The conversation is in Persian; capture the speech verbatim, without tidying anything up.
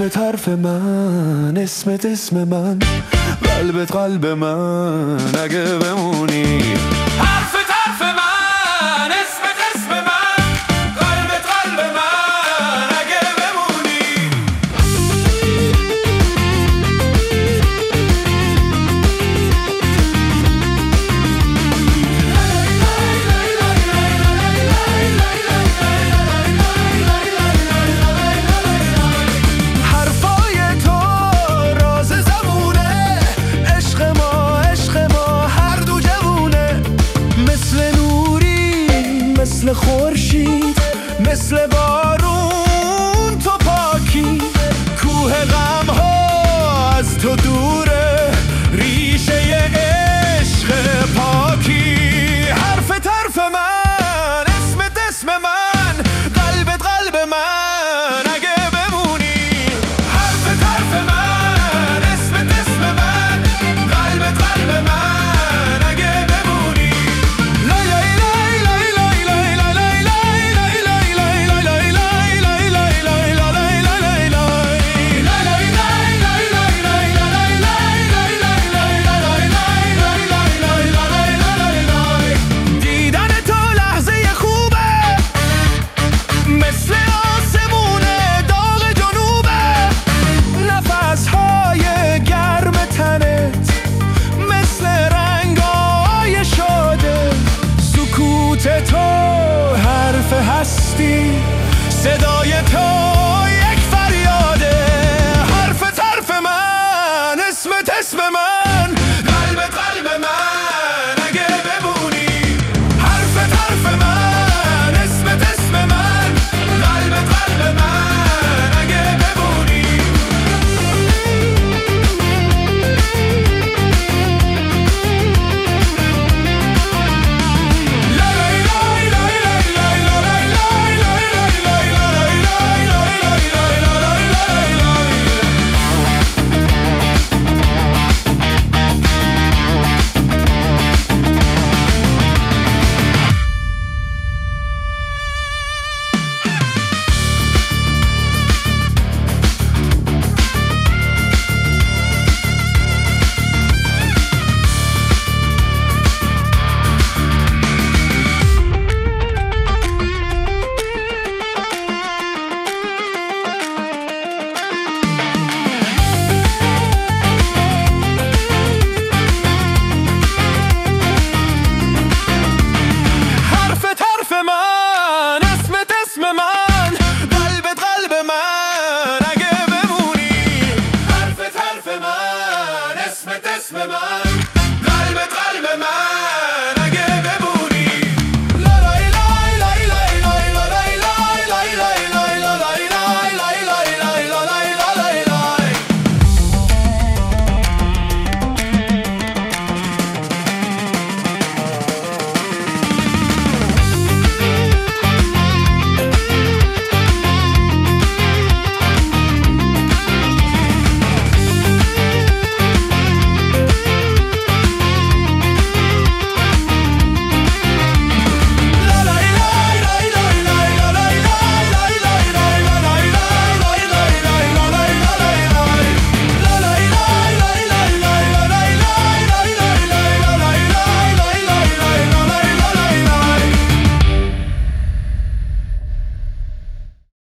حرفت حرف من، اسمت اسم من، قلبت قلب من اگه بمونی. حرفت حرف من، اسمت اسم من، قلبت قلب من اگه بمونی. مثل خورشید، مثل بارون تو پاکی، کوه غم ها از تو دوره، ریشه عشق پاکی. حرفت حرف من، اسمت اسم من، قلبت قلب من اگه بمونی. حرفت حرف من، اسمت اسم من، قلبت قلب من اگه بمونی. تو حرف هستی، صدای تو